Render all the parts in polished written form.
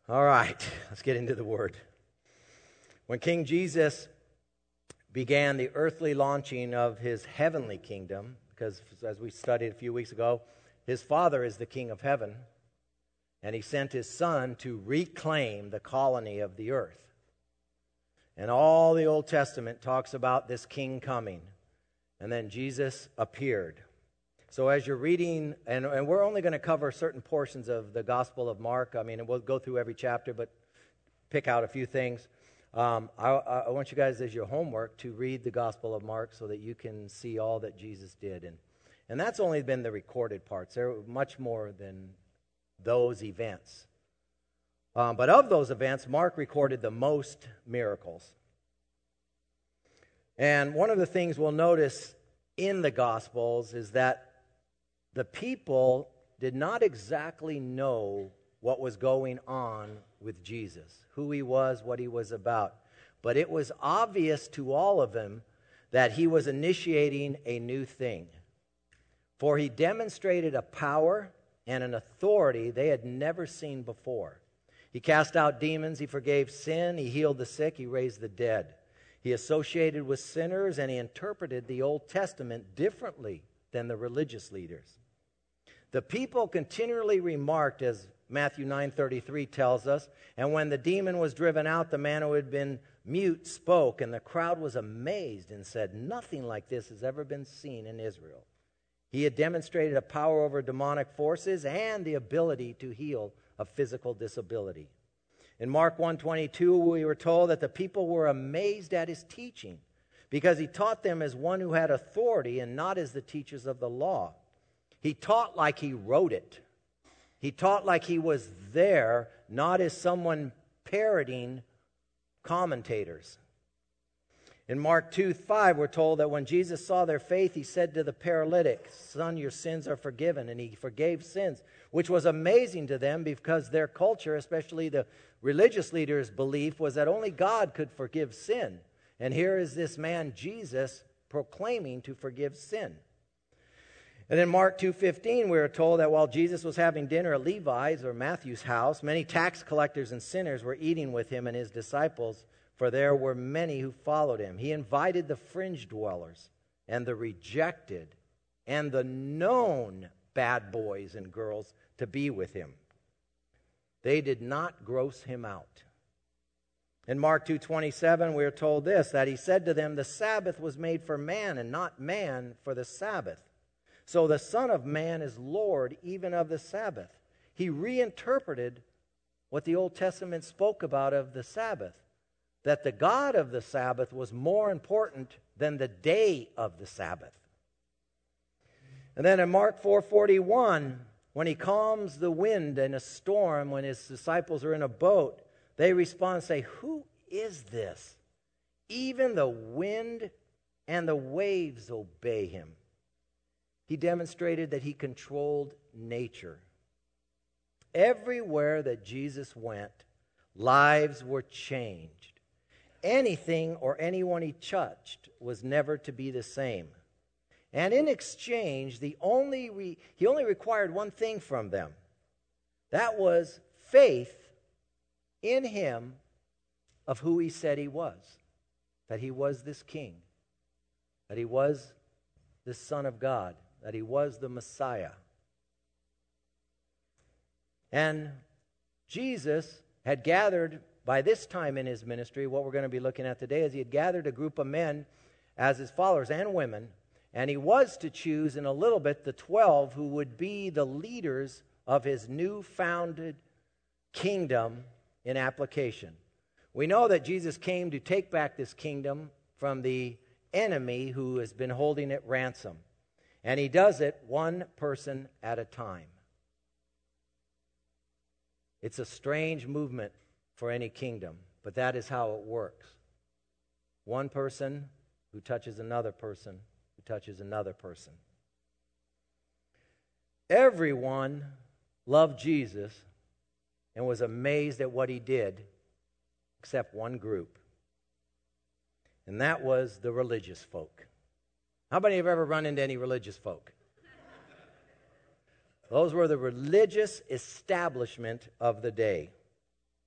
All right, let's get into the Word. When King Jesus began the earthly launching of his heavenly kingdom, because as we studied a few weeks ago, his Father is the King of heaven, and he sent his Son to reclaim the colony of the earth. And all the Old Testament talks about this king coming, and then Jesus appeared. So as you're reading, and we're only going to cover certain portions of the Gospel of Mark. I mean, we'll go through every chapter, but pick out a few things. I want you guys, as your homework, to read the Gospel of Mark so that you can see all that Jesus did. And that's only been the recorded parts. There are much more than those events. But of those events, Mark recorded the most miracles. And one of the things we'll notice in the Gospels is that the people did not exactly know what was going on with Jesus, who he was, what he was about. But it was obvious to all of them that he was initiating a new thing. For he demonstrated a power and an authority they had never seen before. He cast out demons, he forgave sin, he healed the sick, he raised the dead. He associated with sinners, and he interpreted the Old Testament differently than the religious leaders. The people continually remarked, as Matthew 9:33 tells us, and when the demon was driven out, the man who had been mute spoke, and the crowd was amazed and said, "Nothing like this has ever been seen in Israel." He had demonstrated a power over demonic forces and the ability to heal a physical disability. In Mark 1:22, we were told that the people were amazed at his teaching because he taught them as one who had authority and not as the teachers of the law. He taught like he wrote it. He taught like he was there, not as someone parroting commentators. In Mark 2:5, we're told that when Jesus saw their faith, he said to the paralytic, "Son, your sins are forgiven." And he forgave sins, which was amazing to them because their culture, especially the religious leaders' belief, was that only God could forgive sin. And here is this man, Jesus, proclaiming to forgive sin. And in Mark 2:15, we are told that while Jesus was having dinner at Levi's or Matthew's house, many tax collectors and sinners were eating with him and his disciples, for there were many who followed him. He invited the fringe dwellers and the rejected and the known bad boys and girls to be with him. They did not gross him out. In Mark 2:27, we are told this, that he said to them, "The Sabbath was made for man and not man for the Sabbath. So the Son of Man is Lord even of the Sabbath." He reinterpreted what the Old Testament spoke about of the Sabbath, that the God of the Sabbath was more important than the day of the Sabbath. And then in Mark 4:41, when he calms the wind in a storm, when his disciples are in a boat, they respond and say, "Who is this? Even the wind and the waves obey him." He demonstrated that he controlled nature. Everywhere that Jesus went, lives were changed. Anything or anyone he touched was never to be the same. And in exchange, he only required one thing from them. That was faith in him of who he said he was. That he was this king. That he was the Son of God. That he was the Messiah. And Jesus had gathered, by this time in his ministry, what we're going to be looking at today is he had gathered a group of men as his followers and women, and he was to choose in a little bit the 12 who would be the leaders of his new-founded kingdom in application. We know that Jesus came to take back this kingdom from the enemy who has been holding it ransom. And he does it one person at a time. It's a strange movement for any kingdom, but that is how it works. One person who touches another person, who touches another person. Everyone loved Jesus and was amazed at what he did, except one group. And that was the religious folk. How many have ever run into any religious folk? Those were the religious establishment of the day.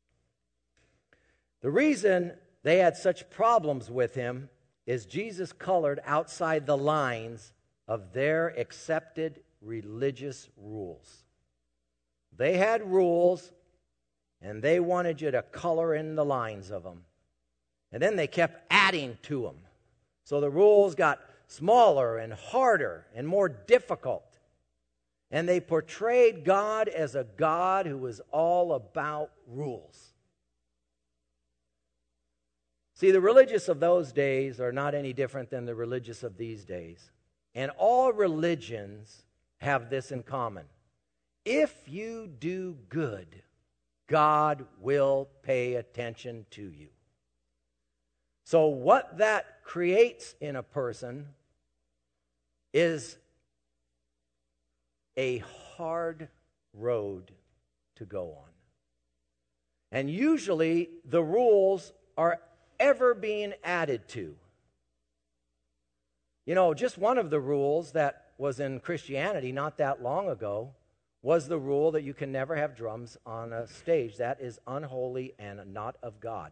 The reason they had such problems with him is Jesus colored outside the lines of their accepted religious rules. They had rules, and they wanted you to color in the lines of them. And then they kept adding to them. So the rules got smaller and harder and more difficult. And they portrayed God as a God who was all about rules. See, the religious of those days are not any different than the religious of these days. And all religions have this in common. If you do good, God will pay attention to you. So what that creates in a person is a hard road to go on. And usually the rules are ever being added to. You know, just one of the rules that was in Christianity not that long ago was the rule that you can never have drums on a stage. That is unholy and not of God.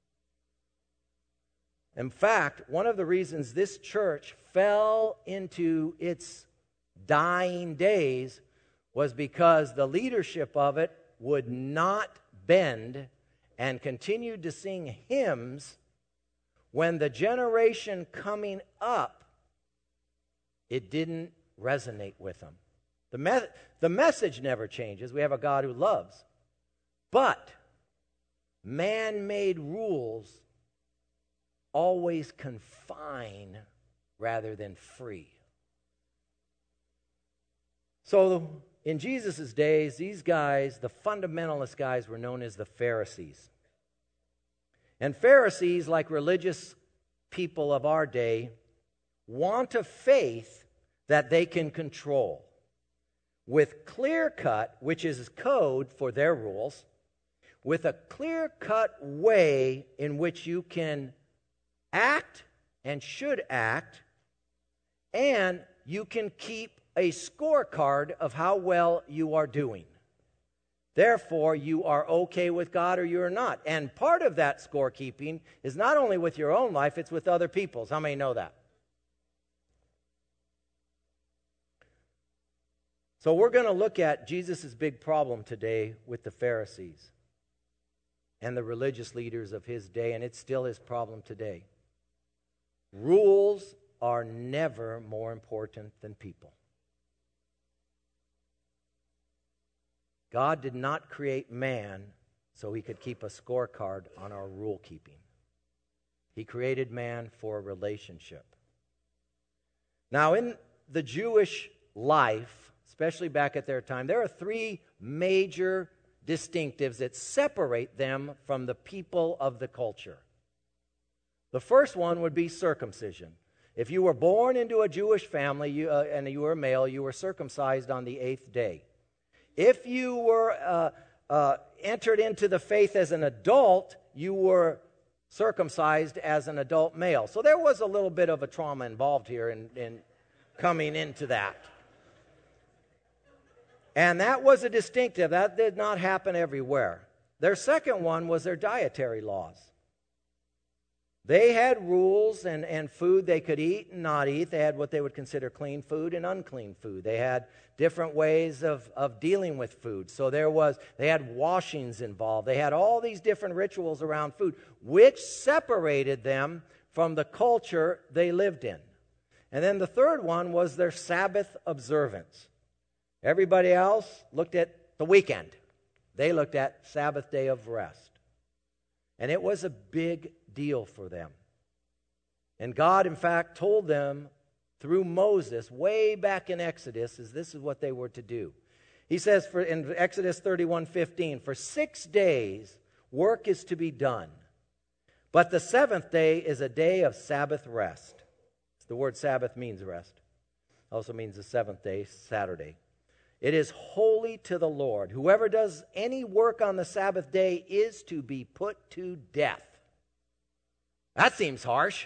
In fact, one of the reasons this church fell into its dying days was because the leadership of it would not bend and continued to sing hymns when the generation coming up, it didn't resonate with them. The message never changes. We have a God who loves. But man-made rules always confine rather than free. So in Jesus' days, these guys, the fundamentalist guys, were known as the Pharisees. And Pharisees, like religious people of our day, want a faith that they can control. With clear-cut, which is code for their rules, with a clear-cut way in which you can act and should act, and you can keep a scorecard of how well you are doing. Therefore, you are okay with God or you're not. And part of that scorekeeping is not only with your own life, it's with other people's. How many know that? So we're going to look at Jesus' big problem today with the Pharisees and the religious leaders of his day, and it's still his problem today. Rules are never more important than people. God did not create man so he could keep a scorecard on our rule keeping. He created man for a relationship. Now, in the Jewish life, especially back at their time, there are three major distinctives that separate them from the people of the culture. The first one would be circumcision. If you were born into a Jewish family and you were a male, you were circumcised on the 8th day. If you were entered into the faith as an adult, you were circumcised as an adult male. So there was a little bit of a trauma involved here in coming into that. And that was a distinctive. That did not happen everywhere. Their second one was their dietary laws. They had rules and food they could eat and not eat. They had what they would consider clean food and unclean food. They had different ways of dealing with food. So they had washings involved. They had all these different rituals around food, which separated them from the culture they lived in. And then the third one was their Sabbath observance. Everybody else looked at the weekend. They looked at Sabbath day of rest. And it was a big deal for them. And God, in fact, told them through Moses, way back in Exodus, this is what they were to do. He says in Exodus 31:15, for 6 days work is to be done, but the seventh day is a day of Sabbath rest. The word Sabbath means rest. It also means the seventh day, Saturday. It is holy to the Lord. Whoever does any work on the Sabbath day is to be put to death. That seems harsh.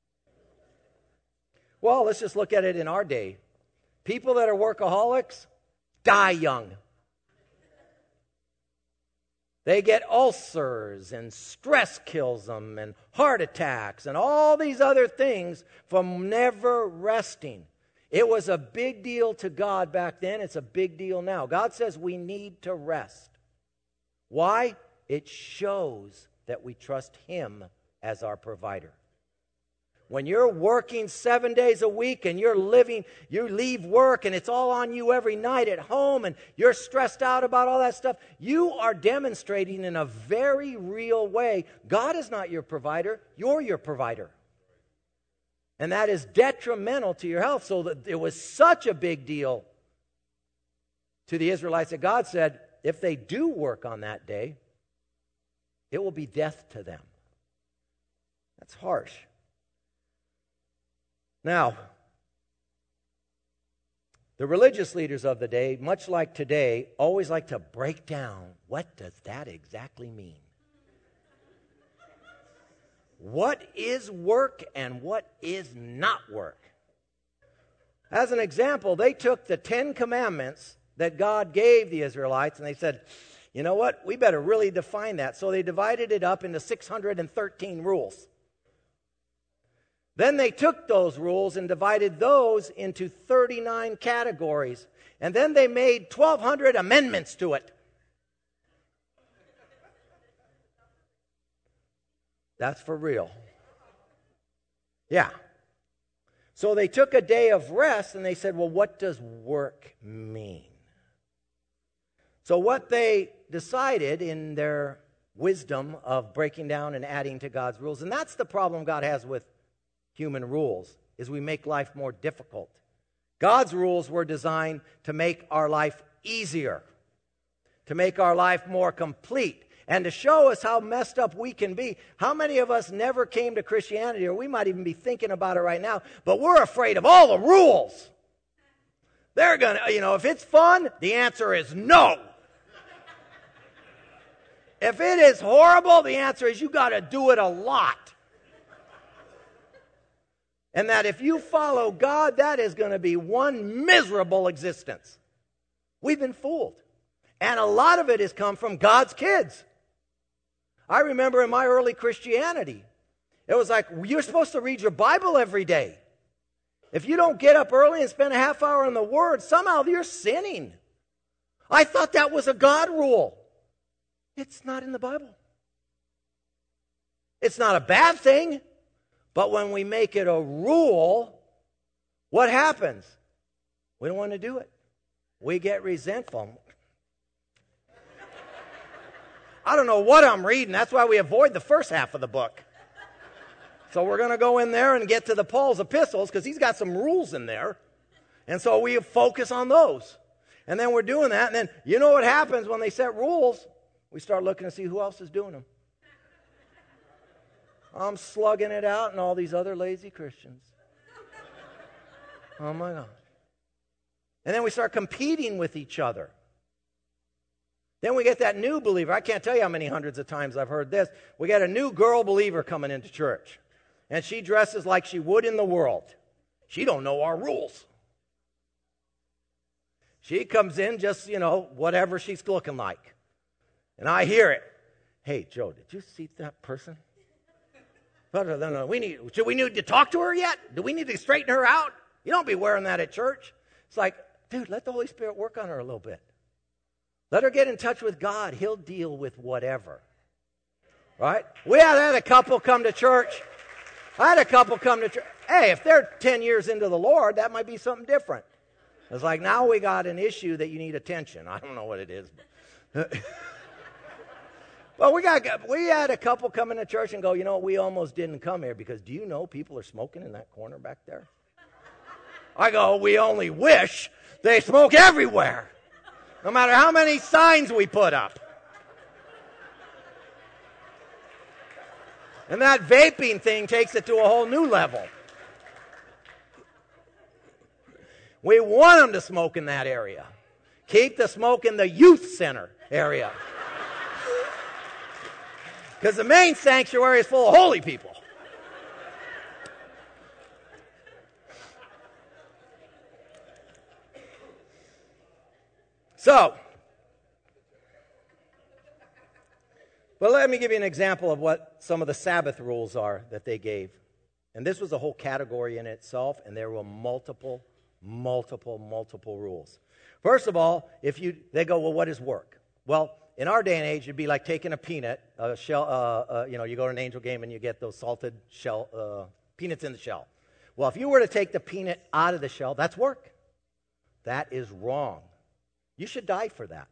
Well, let's just look at it in our day. People that are workaholics die young. They get ulcers, and stress kills them, and heart attacks, and all these other things from never resting. It was a big deal to God back then. It's a big deal now. God says we need to rest. Why? It shows that we trust Him as our provider. When you're working 7 days a week and you leave work and it's all on you every night at home and you're stressed out about all that stuff, you are demonstrating in a very real way, God is not your provider, you're your provider. And that is detrimental to your health. So that it was such a big deal to the Israelites that God said, if they do work on that day, it will be death to them. That's harsh. Now, the religious leaders of the day, much like today, always like to break down, what does that exactly mean? What is work and what is not work? As an example, they took the 10 commandments that God gave the Israelites and they said, you know what, we better really define that. So they divided it up into 613 rules. Then they took those rules and divided those into 39 categories. And then they made 1,200 amendments to it. That's for real. Yeah. So they took a day of rest and they said, well, what does work mean? So what they decided in their wisdom of breaking down and adding to God's rules, and that's the problem God has with human rules, is we make life more difficult. God's rules were designed to make our life easier, to make our life more complete, and to show us how messed up we can be. How many of us never came to Christianity, or we might even be thinking about it right now, but we're afraid of all the rules. They're going to, if it's fun, the answer is no. If it is horrible, the answer is you got to do it a lot. And that if you follow God, that is going to be one miserable existence. We've been fooled. And a lot of it has come from God's kids. I remember in my early Christianity, it was like, you're supposed to read your Bible every day. If you don't get up early and spend a half hour in the Word, somehow you're sinning. I thought that was a God rule. It's not in the Bible. It's not a bad thing. But when we make it a rule, what happens? We don't want to do it. We get resentful. I don't know what I'm reading. That's why we avoid the first half of the book. So we're going to go in there and get to the Paul's epistles because he's got some rules in there. And so we focus on those. And then we're doing that. And then you know what happens when they set rules? We start looking to see who else is doing them. I'm slugging it out and all these other lazy Christians. Oh my God. And then we start competing with each other. Then we get that new believer. I can't tell you how many hundreds of times I've heard this. We got a new girl believer coming into church. And she dresses like she would in the world. She don't know our rules. She comes in just, whatever she's looking like. And I hear it. Hey, Joe, did you see that person? No, should we need to talk to her yet? Do we need to straighten her out? You don't be wearing that at church. It's like, dude, let the Holy Spirit work on her a little bit. Let her get in touch with God. He'll deal with whatever. Right? We had a couple come to church. I had a couple come to church. Hey, if they're 10 years into the Lord, that might be something different. It's like, now we got an issue that you need attention. I don't know what it is. Well, we had a couple come into church and go, we almost didn't come here because do you know people are smoking in that corner back there? I go, we only wish they smoke everywhere, no matter how many signs we put up. And that vaping thing takes it to a whole new level. We want them to smoke in that area. Keep the smoke in the youth center area. Because the main sanctuary is full of holy people. So, Well, let me give you an example of what some of the Sabbath rules are that they gave. And this was a whole category in itself, and there were multiple rules. First of all, they go, well, what is work? Well, in our day and age, it'd be like taking a peanut, a shell, you go to an Angel game and you get those salted peanuts in the shell. Well, if you were to take the peanut out of the shell, that's work. That is wrong. You should die for that.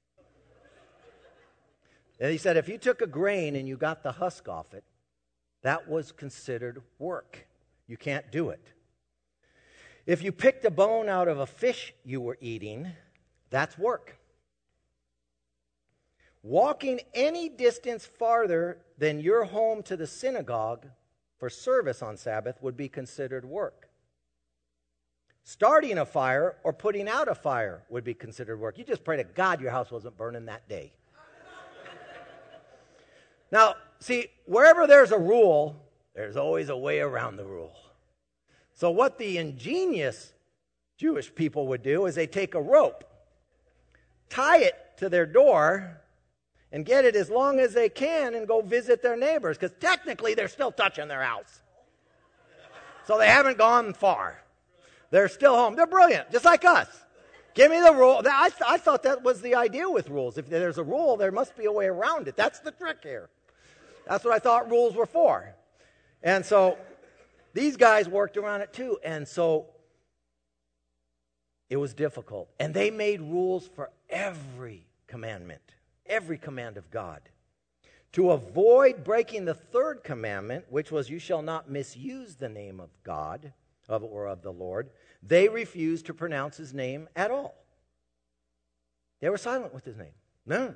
And he said if you took a grain and you got the husk off it, that was considered work. You can't do it. If you picked a bone out of a fish you were eating, that's work. Walking any distance farther than your home to the synagogue for service on Sabbath would be considered work. Starting a fire or putting out a fire would be considered work. You just pray to God your house wasn't burning that day. Now, see, wherever there's a rule, there's always a way around the rule. So what the ingenious Jewish people would do is they take a rope, tie it to their door, and get it as long as they can and go visit their neighbors, because technically they're still touching their house. So they haven't gone far. They're still home. They're brilliant, just like us. Give me the rule. I thought that was the idea with rules. If there's a rule, there must be a way around it. That's the trick here. That's what I thought rules were for. And so these guys worked around it too. And so it was difficult. And they made rules for every commandment, every command of God. To avoid breaking the third commandment, which was you shall not misuse the name of God or of the Lord, they refused to pronounce his name at all. They were silent with his name. No.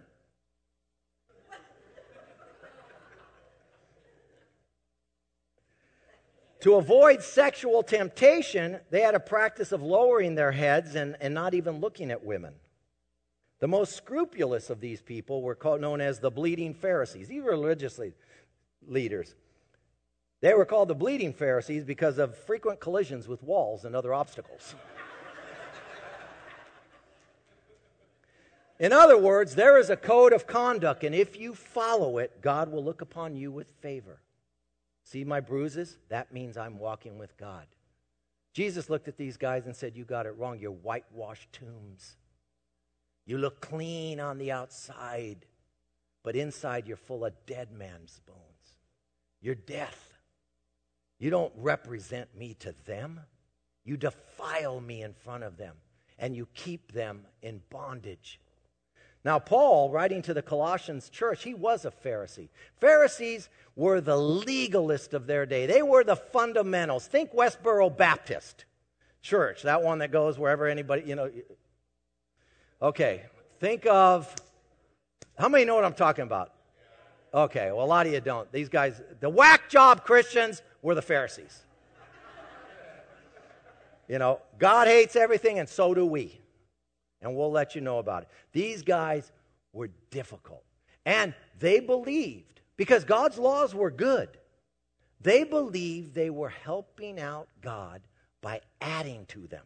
To avoid sexual temptation, they had a practice of lowering their heads and not even looking at women. The most scrupulous of these people were known as the bleeding Pharisees. These were religious leaders. They were called the bleeding Pharisees because of frequent collisions with walls and other obstacles. In other words, there is a code of conduct, and if you follow it, God will look upon you with favor. See my bruises? That means I'm walking with God. Jesus looked at these guys and said, you got it wrong. You're whitewashed tombs. You look clean on the outside, but inside you're full of dead man's bones. You're death. You don't represent me to them. You defile me in front of them, and you keep them in bondage. Now, Paul, writing to the Colossians church, he was a Pharisee. Pharisees were the legalists of their day. They were the fundamentals. Think Westboro Baptist Church, that one that goes wherever anybody, Okay, think of, how many know what I'm talking about? Okay, well, a lot of you don't. These guys, the whack job Christians were the Pharisees. God hates everything, and so do we. And we'll let you know about it. These guys were difficult. And they believed, because God's laws were good, they believed they were helping out God by adding to them.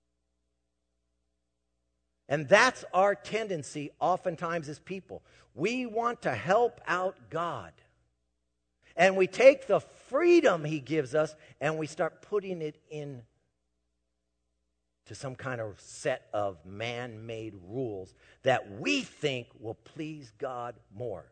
And that's our tendency oftentimes as people. We want to help out God. And we take the freedom he gives us and we start putting it in to some kind of set of man-made rules that we think will please God more.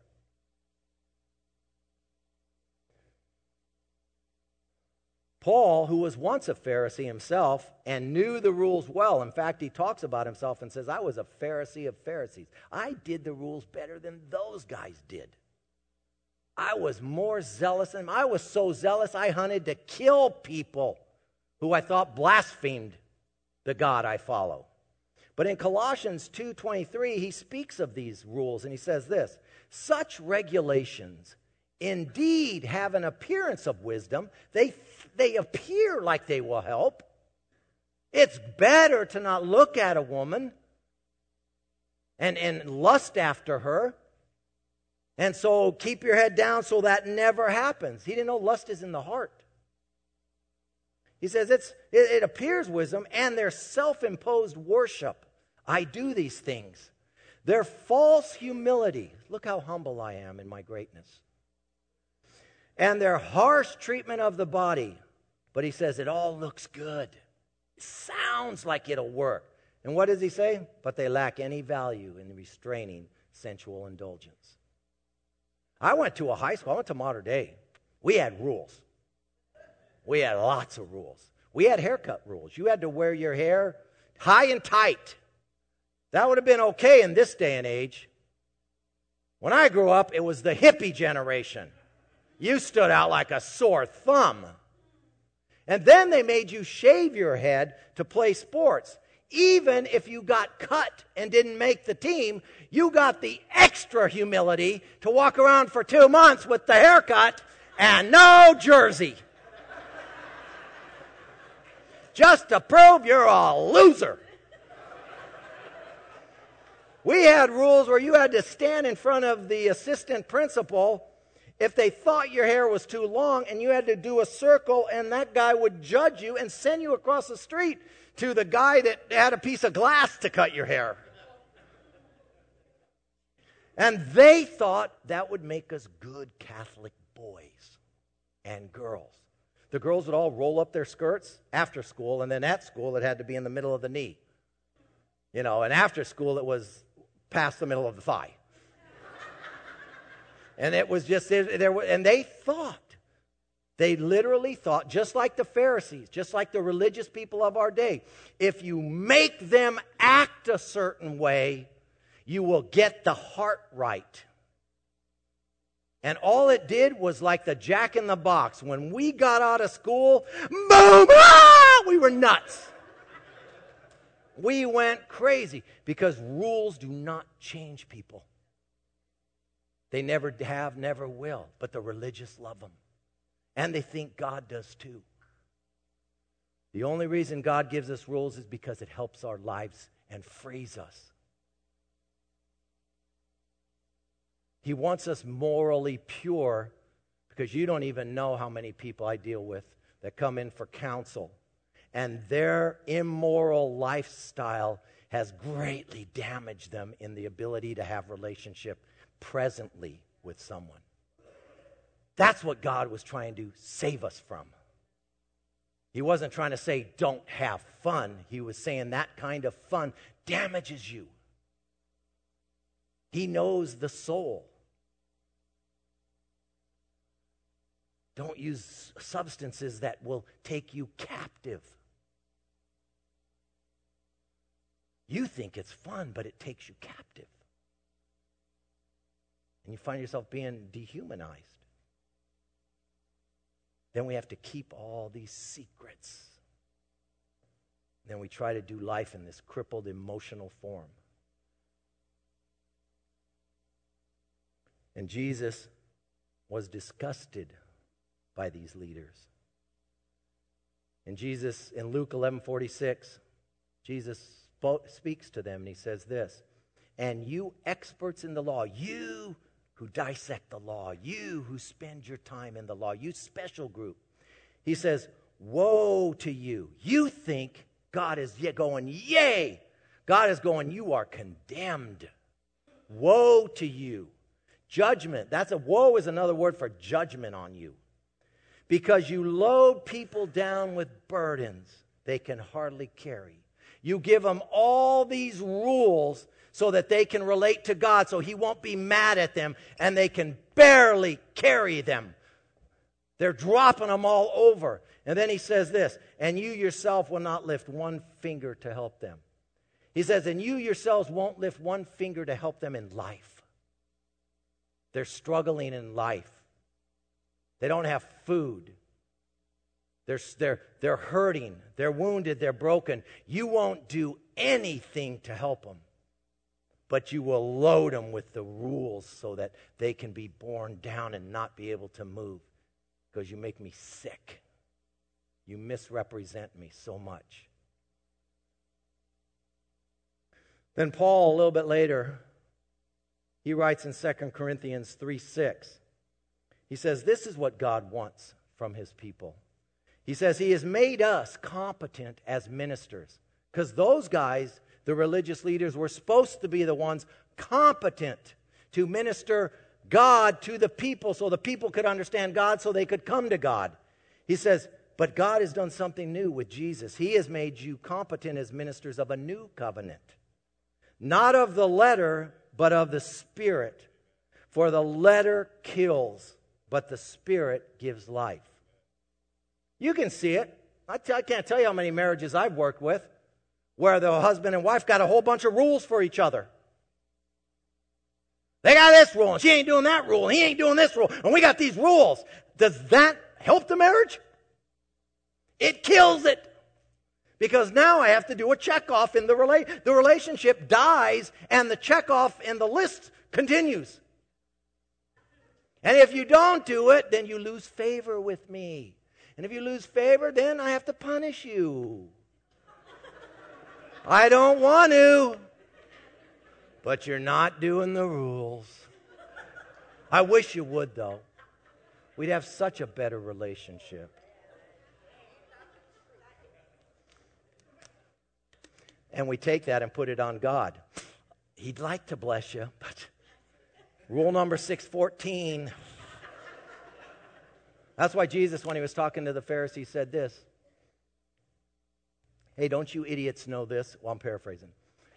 Paul, who was once a Pharisee himself and knew the rules well, in fact, he talks about himself and says, I was a Pharisee of Pharisees. I did the rules better than those guys did. I was more zealous than them. I was so zealous I hunted to kill people who I thought blasphemed the God I follow. But in Colossians 2:23, he speaks of these rules, and he says this, such regulations indeed have an appearance of wisdom. They appear like they will help. It's better to not look at a woman and lust after her. And so keep your head down so that never happens. He didn't know lust is in the heart. He says it appears wisdom, and their self-imposed worship. I do these things. Their false humility. Look how humble I am in my greatness. And their harsh treatment of the body. But he says it all looks good. It sounds like it'll work. And what does he say? But they lack any value in restraining sensual indulgence. I went to a high school. I went to Mater Dei. We had rules. We had lots of rules. We had haircut rules. You had to wear your hair high and tight. That would have been okay in this day and age. When I grew up, it was the hippie generation. You stood out like a sore thumb. And then they made you shave your head to play sports. Even if you got cut and didn't make the team, you got the extra humility to walk around for 2 months with the haircut and no jersey. Just to prove you're a loser. We had rules where you had to stand in front of the assistant principal if they thought your hair was too long, and you had to do a circle, and that guy would judge you and send you across the street to the guy that had a piece of glass to cut your hair. And they thought that would make us good Catholic boys and girls. The girls would all roll up their skirts after school, and then at school it had to be in the middle of the knee. And after school it was past the middle of the thigh. And it was just there. And they literally thought, just like the Pharisees, just like the religious people of our day, if you make them act a certain way, you will get the heart right. And all it did was like the Jack in the Box. When we got out of school, boom, we were nuts. We went crazy because rules do not change people. They never have, never will. But the religious love them. And they think God does too. The only reason God gives us rules is because it helps our lives and frees us. He wants us morally pure, because you don't even know how many people I deal with that come in for counsel. And their immoral lifestyle has greatly damaged them in the ability to have relationship presently with someone. That's what God was trying to save us from. He wasn't trying to say, don't have fun. He was saying that kind of fun damages you. He knows the soul. Don't use substances that will take you captive. You think it's fun, but it takes you captive. And you find yourself being dehumanized. Then we have to keep all these secrets. Then we try to do life in this crippled emotional form. And Jesus was disgusted by these leaders. And Jesus, in Luke 11:46, Jesus speaks to them and he says this, and you experts in the law, you who dissect the law, you who spend your time in the law, you special group. He says, woe to you. You think God is going, yay. God is going, you are condemned. Woe to you. Judgment. Woe is another word for judgment on you. Because you load people down with burdens they can hardly carry. You give them all these rules so that they can relate to God, so He won't be mad at them, and they can barely carry them. They're dropping them all over. And then He says this, and you yourself will not lift one finger to help them. He says, and you yourselves won't lift one finger to help them in life. They're struggling in life. They don't have food. They're hurting. They're wounded. They're broken. You won't do anything to help them. But you will load them with the rules so that they can be borne down and not be able to move. Because you make me sick. You misrepresent me so much. Then Paul, a little bit later, he writes in 2 Corinthians 3:6. He says, this is what God wants from His people. He says He has made us competent as ministers. Because those guys, the religious leaders, were supposed to be the ones competent to minister God to the people so the people could understand God so they could come to God. He says, but God has done something new with Jesus. He has made you competent as ministers of a new covenant. Not of the letter, but of the Spirit. For the letter kills, but the Spirit gives life. You can see it. I can't tell you how many marriages I've worked with where the husband and wife got a whole bunch of rules for each other. They got this rule, and she ain't doing that rule, and he ain't doing this rule, and we got these rules. Does that help the marriage? It kills it. Because now I have to do a checkoff in the relationship dies, and the checkoff in the list continues. And if you don't do it, then you lose favor with me. And if you lose favor, then I have to punish you. I don't want to. But you're not doing the rules. I wish you would, though. We'd have such a better relationship. And we take that and put it on God. He'd like to bless you, but rule number 614. That's why Jesus, when he was talking to the Pharisees, said this. Hey, don't you idiots know this? Well, I'm paraphrasing.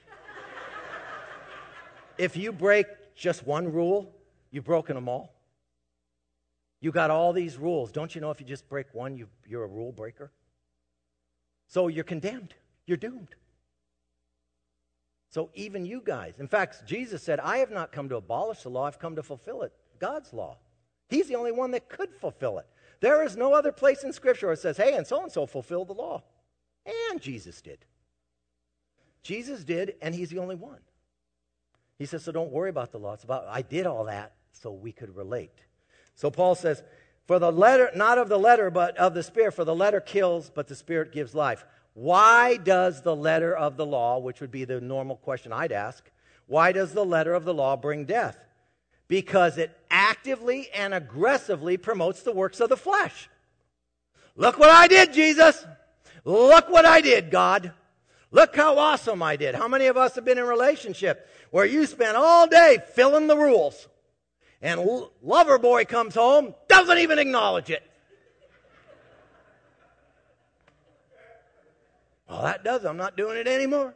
If you break just one rule, you've broken them all. You got all these rules. Don't you know if you just break one, you're a rule breaker? So you're condemned. You're doomed. So even you guys. In fact, Jesus said, I have not come to abolish the law. I've come to fulfill it. God's law. He's the only one that could fulfill it. There is no other place in Scripture where it says, hey, and so fulfilled the law. And Jesus did. Jesus did, and he's the only one. He says, so don't worry about the law. It's about, I did all that so we could relate. So Paul says, for the letter, not of the letter, but of the Spirit, for the letter kills, but the Spirit gives life. Why does the letter of the law, which would be the normal question I'd ask, why does the letter of the law bring death? Because it actively and aggressively promotes the works of the flesh. Look what I did, Jesus. Look what I did, God. Look how awesome I did. How many of us have been in a relationship where you spent all day filling the rules and lover boy comes home, doesn't even acknowledge it? Well, that does. I'm not doing it anymore.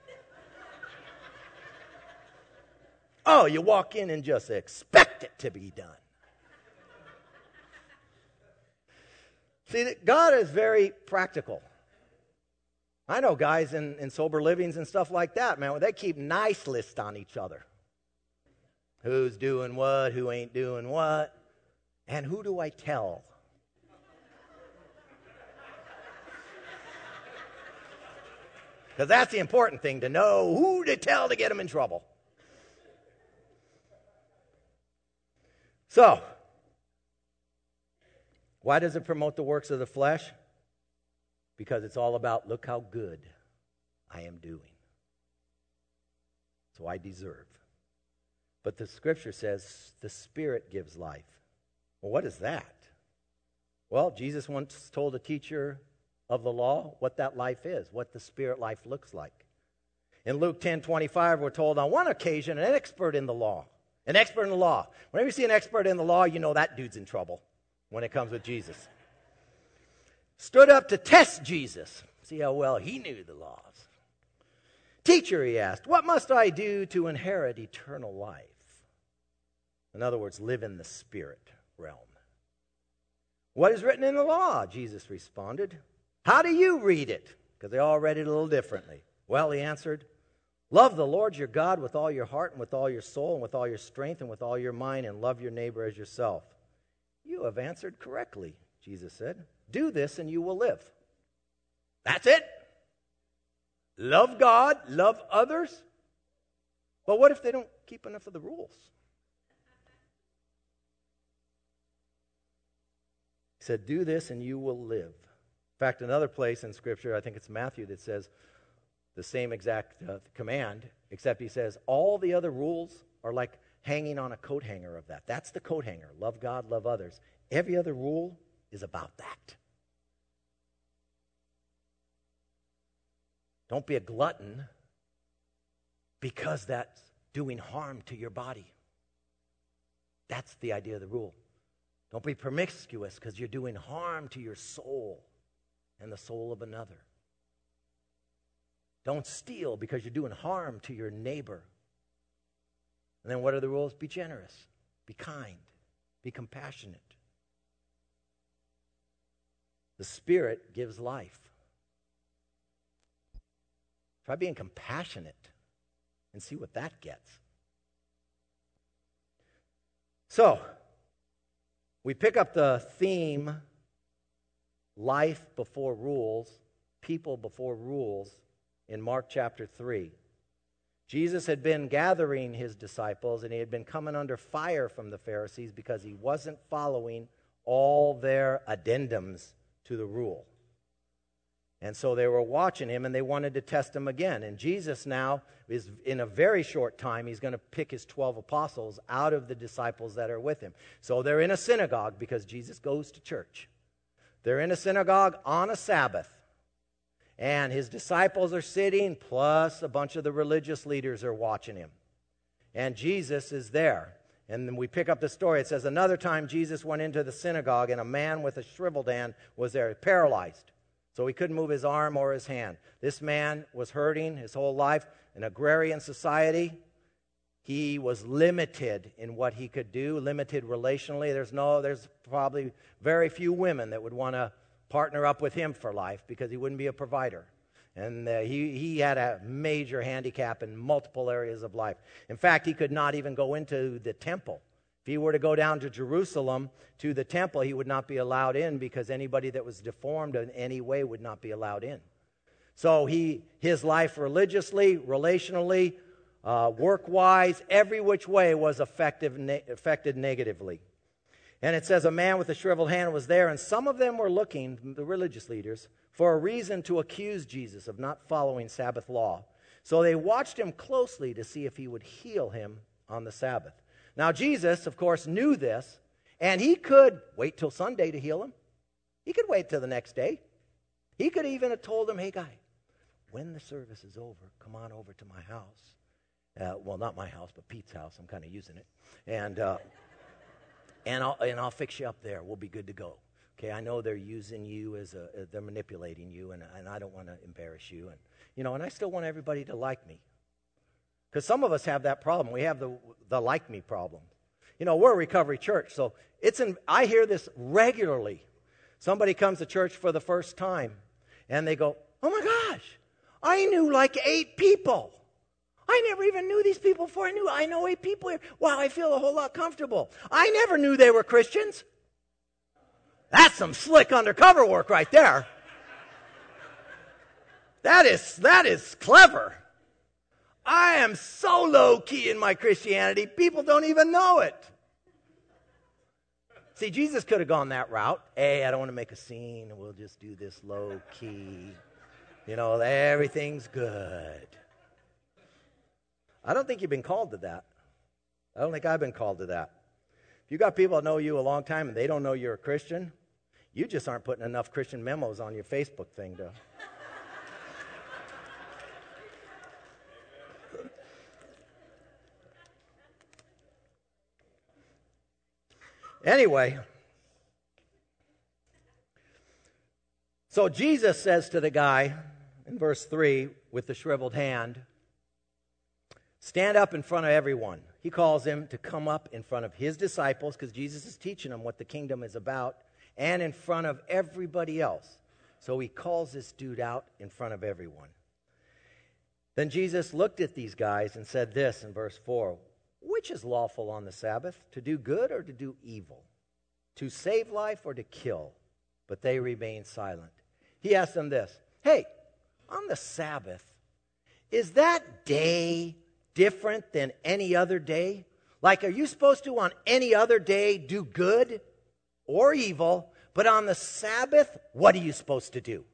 Oh, you walk in and just expect it to be done. See, God is very practical. I know guys in sober livings and stuff like that, man, they keep nice lists on each other. Who's doing what, who ain't doing what, and who do I tell? Because that's the important thing, to know who to tell to get them in trouble. So, why does it promote the works of the flesh? Because it's all about, look how good I am doing. So I deserve. But the Scripture says the Spirit gives life. Well, what is that? Well, Jesus once told a teacher of the law what that life is, what the Spirit life looks like. In Luke 10:25, we're told on one occasion, an expert in the law. Whenever you see an expert in the law, you know that dude's in trouble when it comes with Jesus. Stood up to test Jesus. See how well he knew the laws. Teacher, he asked, what must I do to inherit eternal life? In other words, live in the Spirit realm. What is written in the law? Jesus responded. How do you read it? Because they all read it a little differently. Well, he answered, love the Lord your God with all your heart and with all your soul and with all your strength and with all your mind, and love your neighbor as yourself. You have answered correctly, Jesus said. Do this and you will live. That's it. Love God, love others. But what if they don't keep enough of the rules? He said, do this and you will live. In fact, another place in Scripture, I think it's Matthew, that says the same exact command, except he says all the other rules are like hanging on a coat hanger of that. That's the coat hanger. Love God, love others. Every other rule is about that. Don't be a glutton, because that's doing harm to your body. That's the idea of the rule. Don't be promiscuous because you're doing harm to your soul and the soul of another. Don't steal because you're doing harm to your neighbor. And then what are the rules? Be generous, be kind, be compassionate. The Spirit gives life. Try being compassionate and see what that gets. So, we pick up the theme, life before rules, people before rules, in Mark chapter 3. Jesus had been gathering his disciples, and he had been coming under fire from the Pharisees because he wasn't following all their addendums to the rule. And so they were watching him, and they wanted to test him again. And Jesus now is, in a very short time, he's going to pick his 12 apostles out of the disciples that are with him. So they're in a synagogue because Jesus goes to church. They're in a synagogue on a Sabbath. And his disciples are sitting, plus a bunch of the religious leaders are watching him. And Jesus is there. And then we pick up the story. It says, another time Jesus went into the synagogue, and a man with a shriveled hand was there, paralyzed. So he couldn't move his arm or his hand. This man was hurting his whole life. In agrarian society, he was limited in what he could do, limited relationally. There's probably very few women that would want to partner up with him for life because he wouldn't be a provider. And he had a major handicap in multiple areas of life. In fact, he could not even go into the temple. If he were to go down to Jerusalem to the temple, he would not be allowed in because anybody that was deformed in any way would not be allowed in. So his life religiously, relationally, work-wise, every which way was affected negatively. And it says a man with a shriveled hand was there, and some of them were looking, the religious leaders, for a reason to accuse Jesus of not following Sabbath law. So they watched him closely to see if he would heal him on the Sabbath. Now Jesus, of course, knew this, and he could wait till Sunday to heal him. He could wait till the next day. He could even have told him, hey, guy, when the service is over, come on over to my house. Well, not my house, but Pete's house. I'm kind of using it. And I'll fix you up there. We'll be good to go. Okay, I know they're using you they're manipulating you, and I don't want to embarrass you. And I still want everybody to like me. Because some of us have that problem. We have the like me problem. We're a recovery church, so I hear this regularly. Somebody comes to church for the first time, and they go, oh my gosh, I knew like 8 people. I never even knew these people before I know 8 people here. Wow, I feel a whole lot comfortable. I never knew they were Christians. That's some slick undercover work right there. That is clever. I am so low-key in my Christianity, people don't even know it. See, Jesus could have gone that route. Hey, I don't want to make a scene, and we'll just do this low-key. Everything's good. I don't think you've been called to that. I don't think I've been called to that. If you got people that know you a long time and they don't know you're a Christian, you just aren't putting enough Christian memos on your Facebook thing to... Anyway, so Jesus says to the guy in verse 3 with the shriveled hand, stand up in front of everyone. He calls him to come up in front of his disciples because Jesus is teaching them what the kingdom is about, and in front of everybody else. So he calls this dude out in front of everyone. Then Jesus looked at these guys and said this in verse 4, which is lawful on the Sabbath, to do good or to do evil, to save life or to kill? But they remained silent. He asked them this, hey, on the Sabbath, is that day different than any other day? Like, are you supposed to on any other day do good or evil, but on the Sabbath, what are you supposed to do?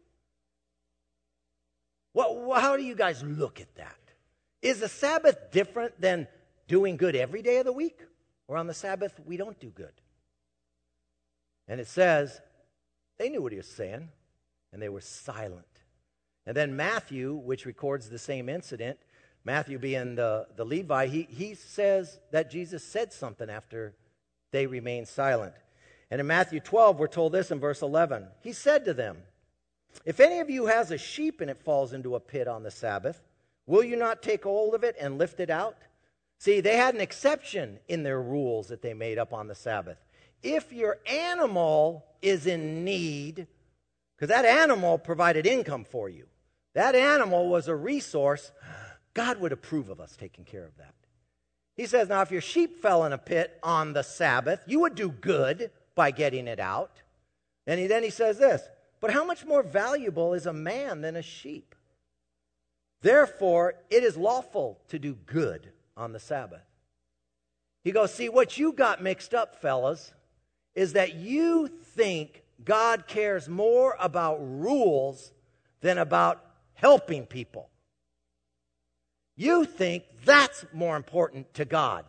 How do you guys look at that? Is the Sabbath different than doing good every day of the week? Or on the Sabbath, we don't do good? And it says, they knew what he was saying, and they were silent. And then Matthew, which records the same incident, Matthew being the Levi, he says that Jesus said something after they remained silent. And in Matthew 12, we're told this in verse 11. He said to them, "If any of you has a sheep and it falls into a pit on the Sabbath, will you not take hold of it and lift it out?" See, they had an exception in their rules that they made up on the Sabbath. If your animal is in need, because that animal provided income for you, that animal was a resource, God would approve of us taking care of that. He says, now, if your sheep fell in a pit on the Sabbath, you would do good by getting it out. And then he says this, but how much more valuable is a man than a sheep? Therefore, it is lawful to do good on the Sabbath. He goes, see, what you got mixed up, fellas, is that you think God cares more about rules than about helping people. You think that's more important to God.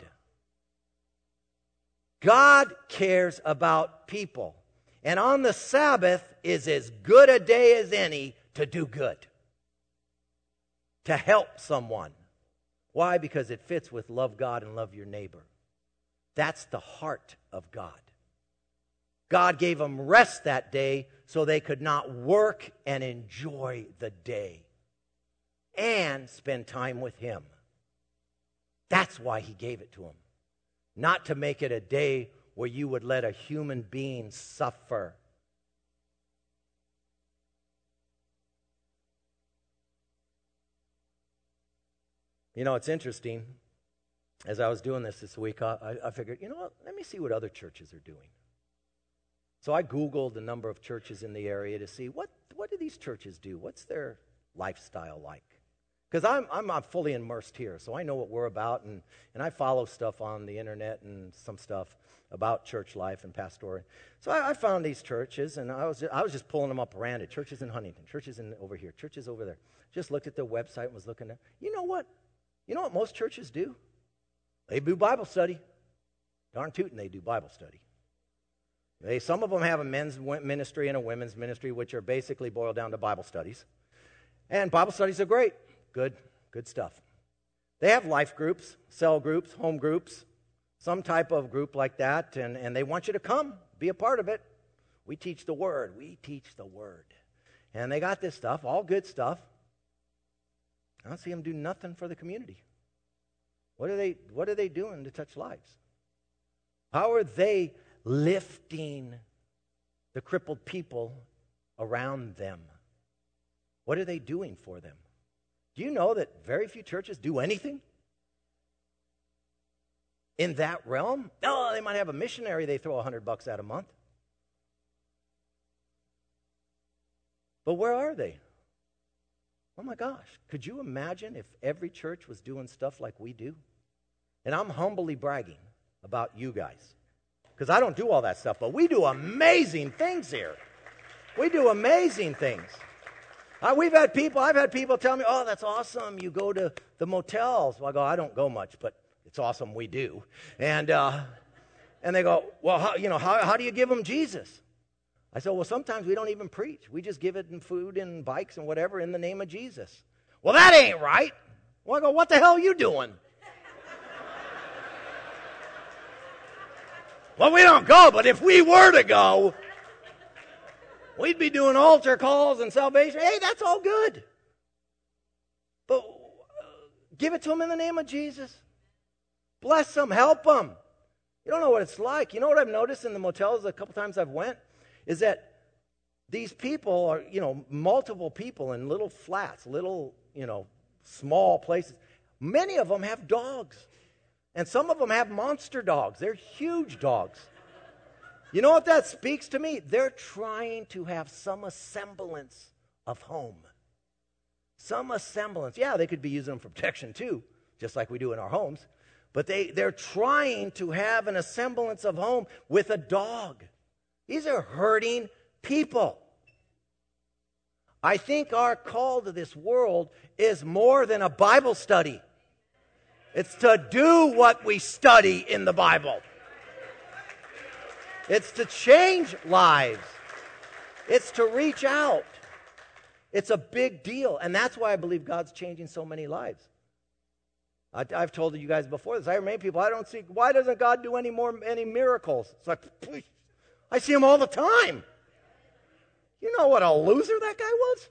God cares about people. And on the Sabbath is as good a day as any to do good, to help someone. Why? Because it fits with love God and love your neighbor. That's the heart of God. God gave them rest that day so they could not work and enjoy the day and spend time with Him. That's why He gave it to them. Not to make it a day where you would let a human being suffer. You know, it's interesting. As I was doing this week, I figured, you know what, let me see what other churches are doing. So I Googled the number of churches in the area to see what do these churches do? What's their lifestyle like? Because I'm fully immersed here, so I know what we're about, and I follow stuff on the internet and some stuff about church life and pastoral. So I found these churches, and I was just pulling them up random. Churches in Huntington, churches over here, churches over there. Just looked at their website and was looking at, you know what? You know what most churches do? They do Bible study. Darn tootin' they do Bible study. Some of them have a men's ministry and a women's ministry, which are basically boiled down to Bible studies. And Bible studies are great. Good stuff. They have life groups, cell groups, home groups, some type of group like that, and they want you to come, be a part of it. We teach the Word. We teach the Word. And they got this stuff, all good stuff. I don't see them do nothing for the community. What are they doing to touch lives? How are they lifting the crippled people around them? What are they doing for them? Do you know that very few churches do anything in that realm? Oh, they might have a missionary they throw $100 at a month. But where are they? Oh my gosh, could you imagine if every church was doing stuff like we do? And I'm humbly bragging about you guys, because I don't do all that stuff, but we do amazing things here. We do amazing things. I've had people tell me, oh, that's awesome, you go to the motels. Well, I go, I don't go much, but it's awesome we do. And they go, well, how do you give them Jesus? I said, well, sometimes we don't even preach. We just give it in food and bikes and whatever in the name of Jesus. Well, that ain't right. Well, I go, what the hell are you doing? Well, we don't go, but if we were to go, we'd be doing altar calls and salvation. Hey, that's all good. But give it to them in the name of Jesus. Bless them, help them. You don't know what it's like. You know what I've noticed in the motels a couple times I've went? Is that these people are, multiple people in little flats, little, small places. Many of them have dogs. And some of them have monster dogs. They're huge dogs. You know what that speaks to me? They're trying to have some semblance of home. Some semblance. Yeah, they could be using them for protection too, just like we do in our homes. But they're trying to have an semblance of home with a dog. These are hurting people. I think our call to this world is more than a Bible study. It's to do what we study in the Bible. It's to change lives. It's to reach out. It's a big deal. And that's why I believe God's changing so many lives. I've told you guys before this. I remind people, I don't see, why doesn't God do any miracles? It's like, I see them all the time. You know what a loser that guy was?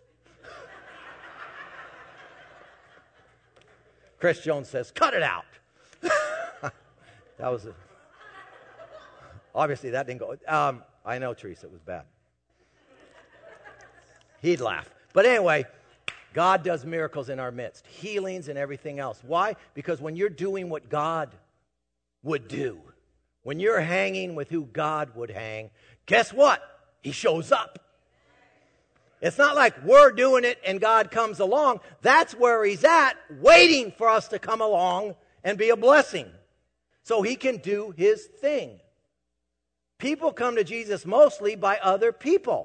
Chris Jones says, cut it out. That was obviously that didn't go. I know, Teresa, it was bad. He'd laugh. But anyway, God does miracles in our midst, healings and everything else. Why? Because when you're doing what God would do, when you're hanging with who God would hang, guess what? He shows up. It's not like we're doing it and God comes along. That's where he's at, waiting for us to come along and be a blessing so he can do his thing. People come to Jesus mostly by other people.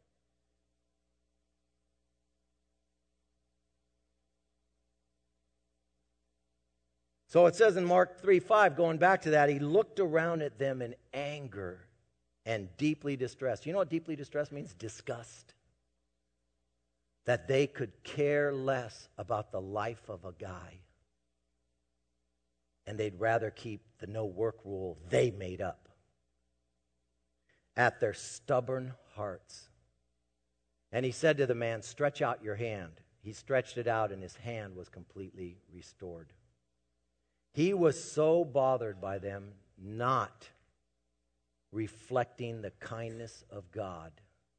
So it says in Mark 3:5, going back to that, he looked around at them in anger and deeply distressed. You know what deeply distressed means? Disgust. That they could care less about the life of a guy. And they'd rather keep the no work rule they made up. At their stubborn hearts. And he said to the man, stretch out your hand. He stretched it out and his hand was completely restored. He was so bothered by them not reflecting the kindness of God,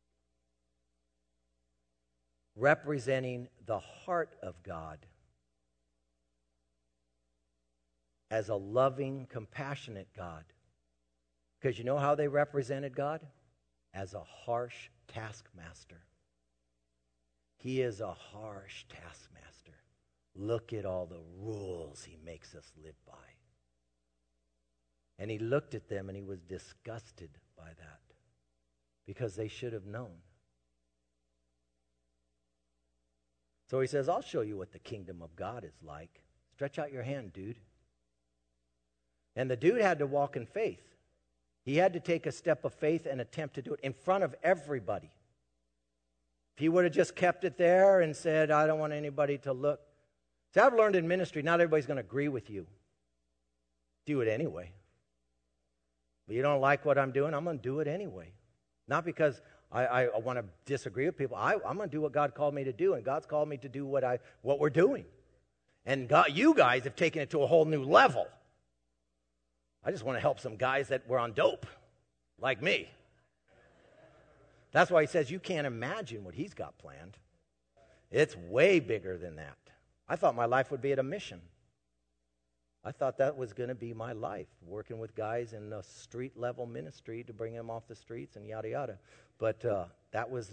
representing the heart of God as a loving, compassionate God. Because you know how they represented God? As a harsh taskmaster. He is a harsh taskmaster. Look at all the rules he makes us live by. And he looked at them and he was disgusted by that because they should have known. So he says, I'll show you what the kingdom of God is like. Stretch out your hand, dude. And the dude had to walk in faith. He had to take a step of faith and attempt to do it in front of everybody. If he would have just kept it there and said, I don't want anybody to look. See, I've learned in ministry, not everybody's going to agree with you. Do it anyway. But you don't like what I'm doing, I'm going to do it anyway. Not because I want to disagree with people. I'm going to do what God called me to do, and God's called me to do what we're doing. And God, you guys have taken it to a whole new level. I just want to help some guys that were on dope, like me. That's why he says you can't imagine what he's got planned. It's way bigger than that. I thought my life would be at a mission. I thought that was going to be my life, working with guys in the street level ministry to bring them off the streets and yada yada. But that was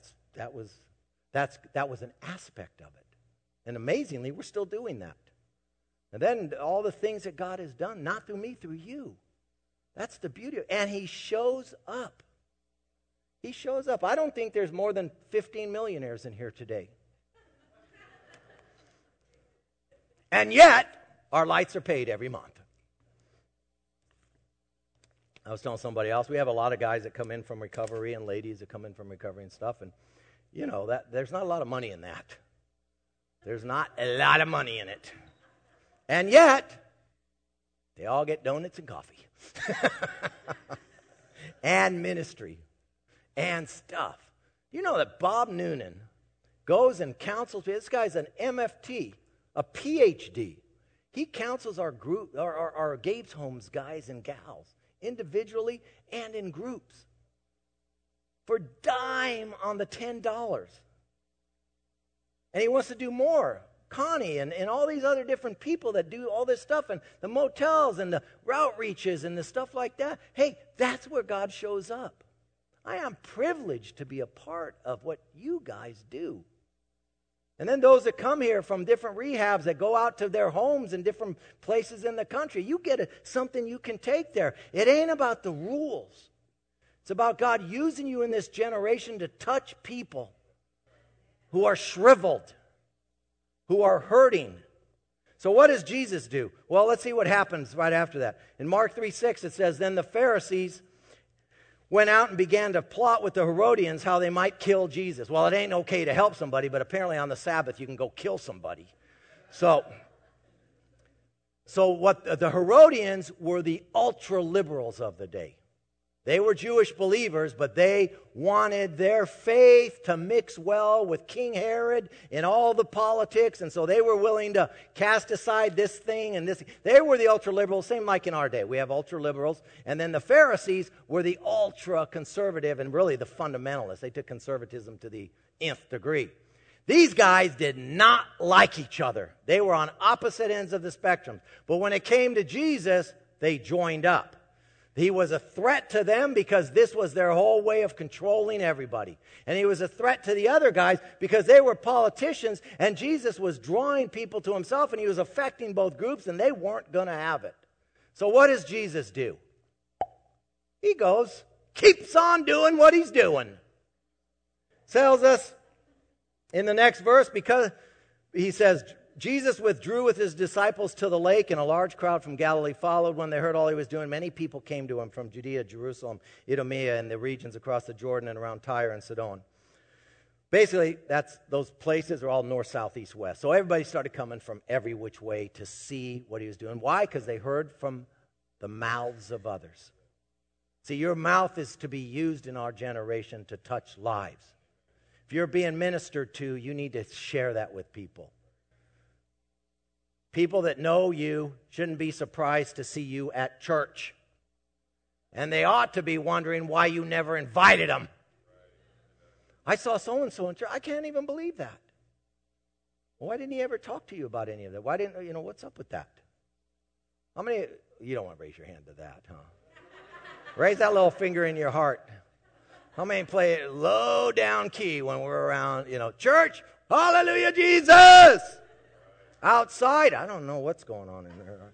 an aspect of it. And amazingly, we're still doing that. And then all the things that God has done, not through me, through you. That's the beauty of it. And he shows up. He shows up. I don't think there's more than 15 millionaires in here today. And yet, our lights are paid every month. I was telling somebody else, we have a lot of guys that come in from recovery and ladies that come in from recovery and stuff. And, you know, that there's not a lot of money in that. There's not a lot of money in it. And yet, they all get donuts and coffee. And ministry. And stuff. You know that Bob Noonan goes and counsels. This guy's an MFT. A PhD. He counsels our group, our Gabe's Homes guys and gals, individually and in groups, for dime on the $10. And he wants to do more. Connie and all these other different people that do all this stuff, and the motels and the outreaches and the stuff like that. Hey, that's where God shows up. I am privileged to be a part of what you guys do. And then those that come here from different rehabs that go out to their homes in different places in the country, you get something you can take there. It ain't about the rules. It's about God using you in this generation to touch people who are shriveled, who are hurting. So what does Jesus do? Well, let's see what happens right after that. In Mark 3:6 it says, then the Pharisees went out and began to plot with the Herodians how they might kill Jesus. Well, it ain't okay to help somebody, but apparently on the Sabbath you can go kill somebody. So So what the Herodians were the ultra-liberals of the day. They were Jewish believers, but they wanted their faith to mix well with King Herod in all the politics, and so they were willing to cast aside this thing and this. They were the ultra-liberals, same like in our day. We have ultra-liberals, and then the Pharisees were the ultra-conservative and really the fundamentalists. They took conservatism to the nth degree. These guys did not like each other. They were on opposite ends of the spectrum. But when it came to Jesus, they joined up. He was a threat to them because this was their whole way of controlling everybody. And he was a threat to the other guys because they were politicians, and Jesus was drawing people to himself, and he was affecting both groups, and they weren't going to have it. So what does Jesus do? He keeps on doing what he's doing. Tells us in the next verse, because he says, Jesus withdrew with his disciples to the lake, and a large crowd from Galilee followed. When they heard all he was doing, many people came to him from Judea, Jerusalem, Idumea, and the regions across the Jordan and around Tyre and Sidon. Basically, those places are all north, south, east, west. So everybody started coming from every which way to see what he was doing. Why? Because they heard from the mouths of others. See, your mouth is to be used in our generation to touch lives. If you're being ministered to, you need to share that with people. People that know you shouldn't be surprised to see you at church. And they ought to be wondering why you never invited them. I saw so-and-so in church. I can't even believe that. Why didn't he ever talk to you about any of that? Why didn't, what's up with that? How many, you don't want to raise your hand to that, huh? Raise that little finger in your heart. How many play it low down key when we're around, church? Hallelujah, Jesus! Outside, I don't know what's going on in there.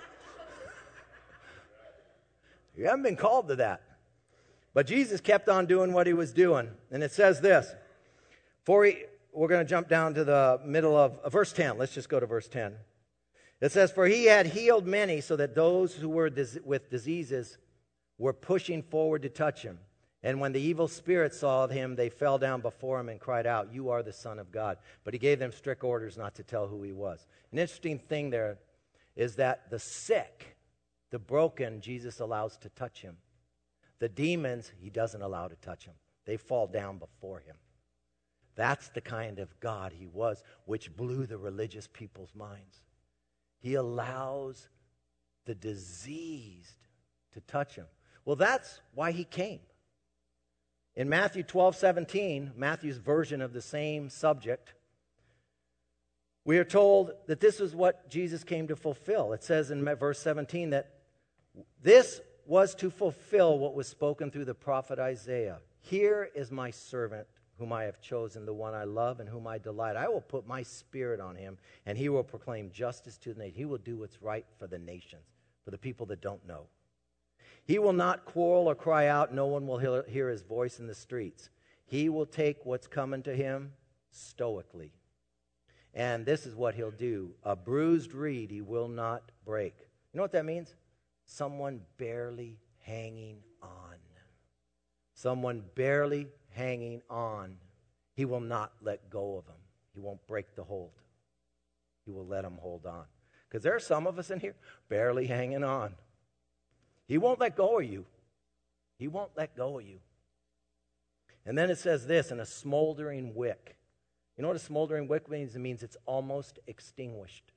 You haven't been called to that. But Jesus kept on doing what he was doing. And it says this. We're going to jump down to the middle of verse 10. Let's just go to verse 10. It says, for he had healed many so that those who were with diseases were pushing forward to touch him. And when the evil spirits saw him, they fell down before him and cried out, you are the Son of God. But he gave them strict orders not to tell who he was. An interesting thing there is that the sick, the broken, Jesus allows to touch him. The demons, he doesn't allow to touch him. They fall down before him. That's the kind of God he was, which blew the religious people's minds. He allows the diseased to touch him. Well, that's why he came. In Matthew 12:17, Matthew's version of the same subject, we are told that this is what Jesus came to fulfill. It says in verse 17 that this was to fulfill what was spoken through the prophet Isaiah. Here is my servant whom I have chosen, the one I love and whom I delight. I will put my spirit on him, and he will proclaim justice to the nation. He will do what's right for the nations, for the people that don't know. He will not quarrel or cry out. No one will hear his voice in the streets. He will take what's coming to him stoically. And this is what he'll do. A bruised reed he will not break. You know what that means? Someone barely hanging on. Someone barely hanging on. He will not let go of him. He won't break the hold. He will let him hold on. Because there are some of us in here barely hanging on. He won't let go of you. He won't let go of you. And then it says this, in a smoldering wick. You know what a smoldering wick means? It means it's almost extinguished.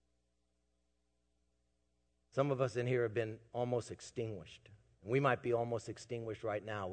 Some of us in here have been almost extinguished. We might be almost extinguished right now.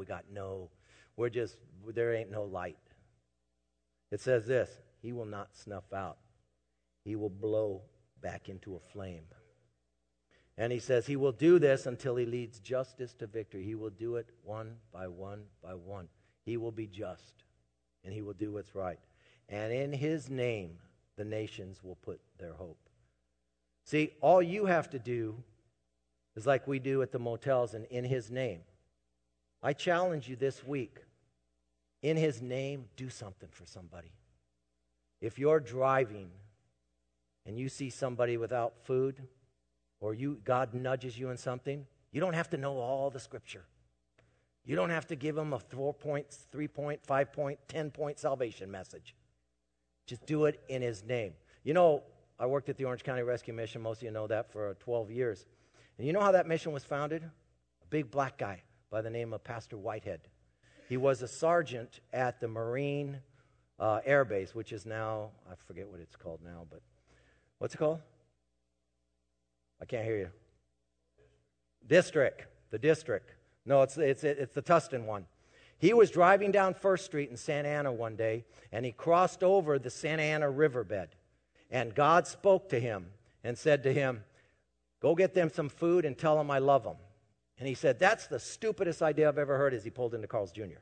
There ain't no light. It says this, he will not snuff out. He will blow back into a flame. And he says he will do this until he leads justice to victory. He will do it one by one by one. He will be just, and he will do what's right. And in his name, the nations will put their hope. See, all you have to do is like we do at the motels, and in his name. I challenge you this week, in his name, do something for somebody. If you're driving and you see somebody without food, or God nudges you in something, you don't have to know all the scripture. You don't have to give them a 4-point, 3-point, 5-point, 10-point salvation message. Just do it in his name. I worked at the Orange County Rescue Mission. Most of you know that, for 12 years. And you know how that mission was founded? A big black guy by the name of Pastor Whitehead. He was a sergeant at the Marine Air Base, which is now, I forget what it's called now, but what's it called? I can't hear you. District. The district. No, it's the Tustin one. He was driving down First Street in Santa Ana one day, and he crossed over the Santa Ana riverbed. And God spoke to him and said to him, go get them some food and tell them I love them. And he said, that's the stupidest idea I've ever heard, as he pulled into Carl's Jr.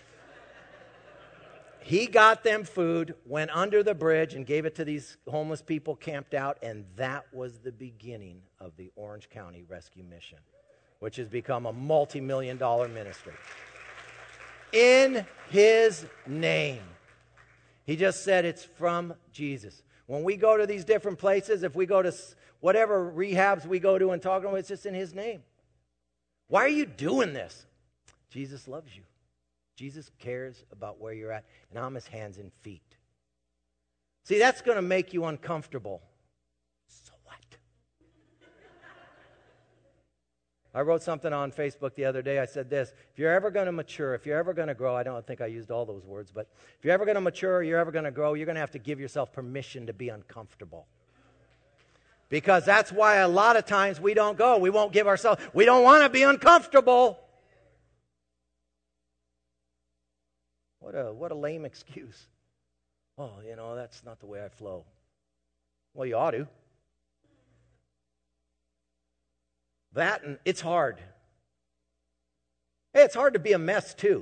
He got them food, went under the bridge, and gave it to these homeless people camped out, and that was the beginning of the Orange County Rescue Mission, which has become a multi-million-dollar ministry. In his name. He just said it's from Jesus. When we go to these different places, if we go to whatever rehabs we go to and talk to them, it's just in his name. Why are you doing this? Jesus loves you. Jesus cares about where you're at, and I'm his hands and feet. See, that's going to make you uncomfortable. So what? I wrote something on Facebook the other day. I said this: if you're ever going to mature, if you're ever going to grow, I don't think I used all those words, but if you're ever going to mature, you're ever going to grow, you're going to have to give yourself permission to be uncomfortable. Because that's why a lot of times we don't go. We won't give ourselves, we don't want to be uncomfortable. What a lame excuse. Oh, that's not the way I flow. Well, you ought to. That, and it's hard. Hey, it's hard to be a mess too.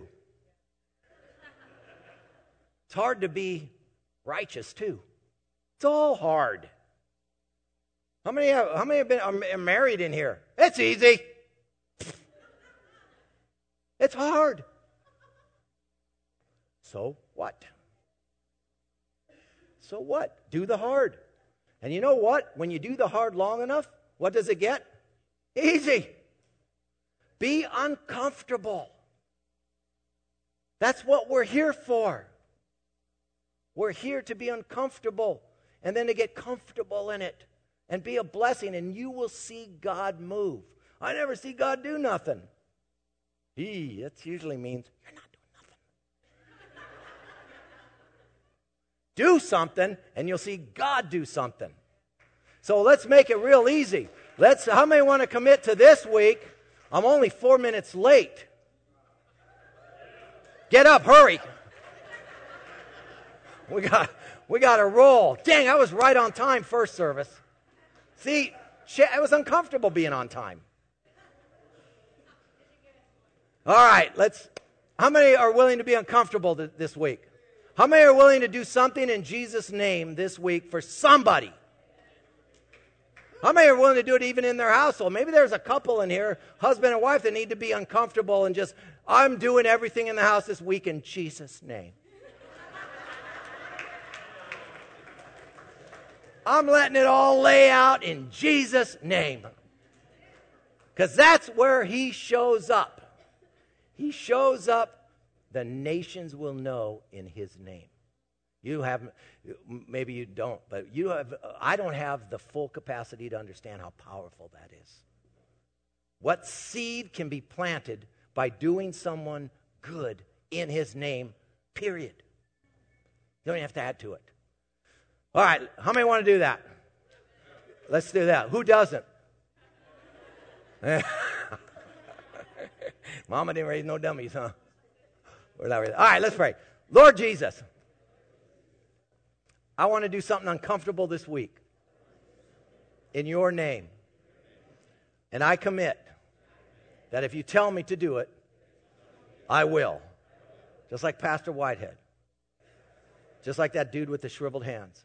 It's hard to be righteous too. It's all hard. How many have been are married in here? It's easy. It's hard. So what? So what? Do the hard. And you know what? When you do the hard long enough, what does it get? Easy. Be uncomfortable. That's what we're here for. We're here to be uncomfortable and then to get comfortable in it and be a blessing, and you will see God move. I never see God do nothing. That usually means you're not doing nothing. Do something, and you'll see God do something. So let's make it real easy. How many want to commit to this week? I'm only 4 minutes late. Get up, hurry. We got to roll. Dang, I was right on time first service. See, it was uncomfortable being on time. All right, how many are willing to be uncomfortable this week? How many are willing to do something in Jesus' name this week for somebody? How many are willing to do it even in their household? Maybe there's a couple in here, husband and wife, that need to be uncomfortable and just, I'm doing everything in the house this week in Jesus' name. I'm letting it all lay out in Jesus' name. Because that's where he shows up. He shows up, the nations will know in his name. You have, maybe you don't, but I don't have the full capacity to understand how powerful that is. What seed can be planted by doing someone good in his name, period. You don't even have to add to it. All right, how many want to do that? Let's do that. Who doesn't? Mama didn't raise no dummies, huh? All right, let's pray. Lord Jesus, I want to do something uncomfortable this week in your name. And I commit that if you tell me to do it, I will. Just like Pastor Whitehead. Just like that dude with the shriveled hands.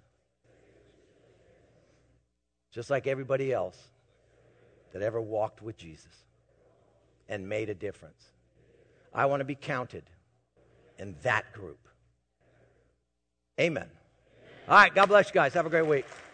Just like everybody else that ever walked with Jesus and made a difference. I want to be counted in that group. Amen. All right, God bless you guys. Have a great week.